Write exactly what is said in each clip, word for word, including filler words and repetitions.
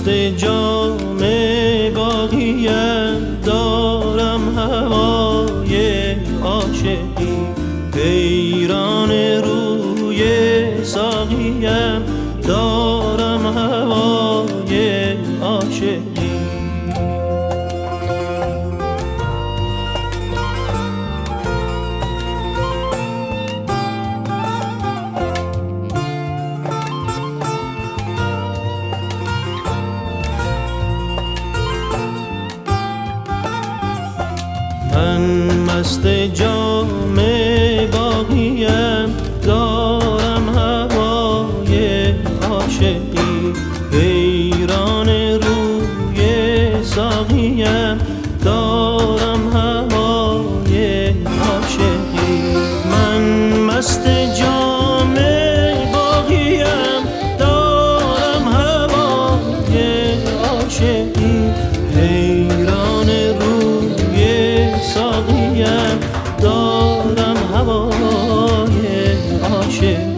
مست جام باقیم، دارم هوای عاشقی، حیران روی ساقیم، دارم هوای عاشقی. من مست جام باقیم، دارم هوای عاشقی، حیران روی ساقیم، دارم هوای عاشقی. من مست جام باقیم، دارم هوای عاشقی، حیران روی ساقیم، دارم هوای عاشقی.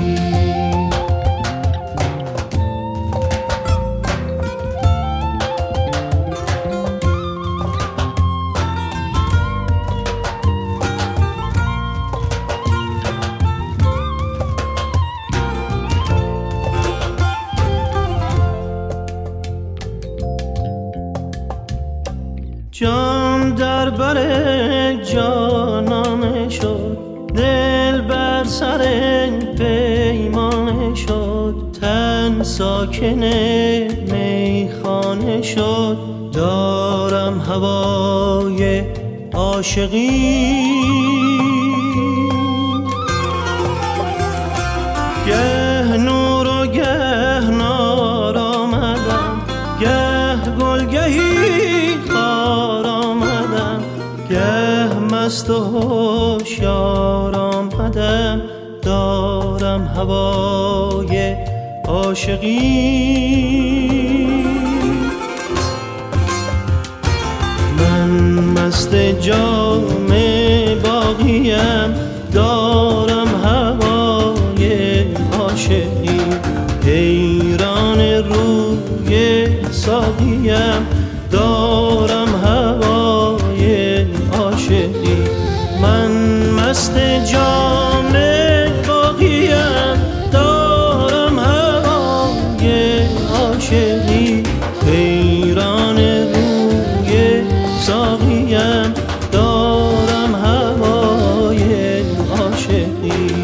جان در بر جانانه شد، دل بر سر پیمانه شد، تن ساکن میخانه شد، دارم هوای عاشقی. گه نور و گه نار آمدم، گه گلگهی خار آمدم، گه مست و هوشیار آمدم، دارم هوای عاشقی. من مست جام باقیم، دارم هوای عاشقی، حیران روی ساقیم، دارم هوای عاشقی. من مست جام باقیم، دارم هوای عاشقی، حیران روی ساقیم، دارم هوای عاشقی.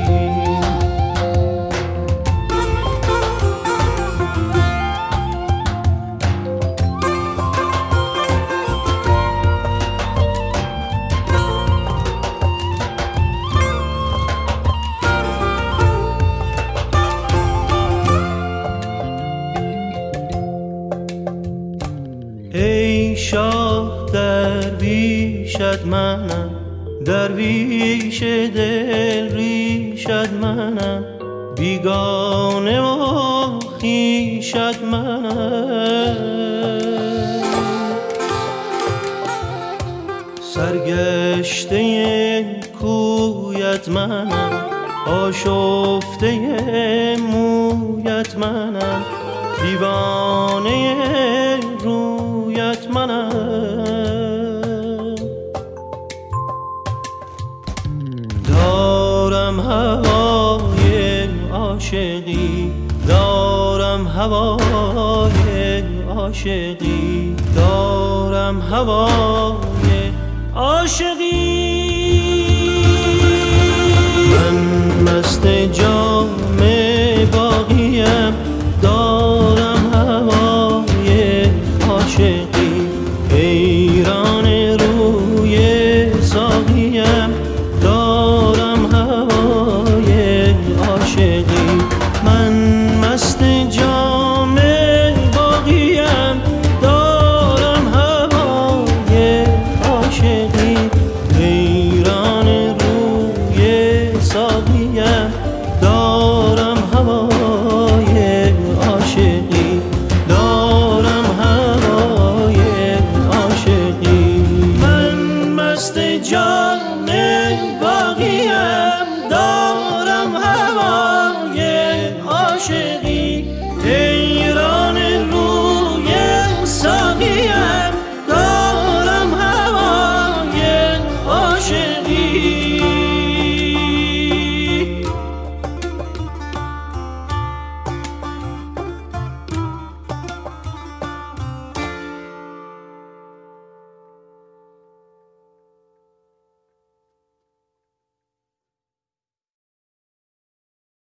ای شاه درویشت منم، درویش دل ریشت منم، بیگانه و خویشت منم، سرگشته کویت منم، آشفته مویت منم، دیوانه رویت منم، دارم هوای عاشقی، دارم هوای عاشقی، دارم هوای عاشقی. من مست جام باقیم، دارم هوای عاشقی، حیران روی ساقیم،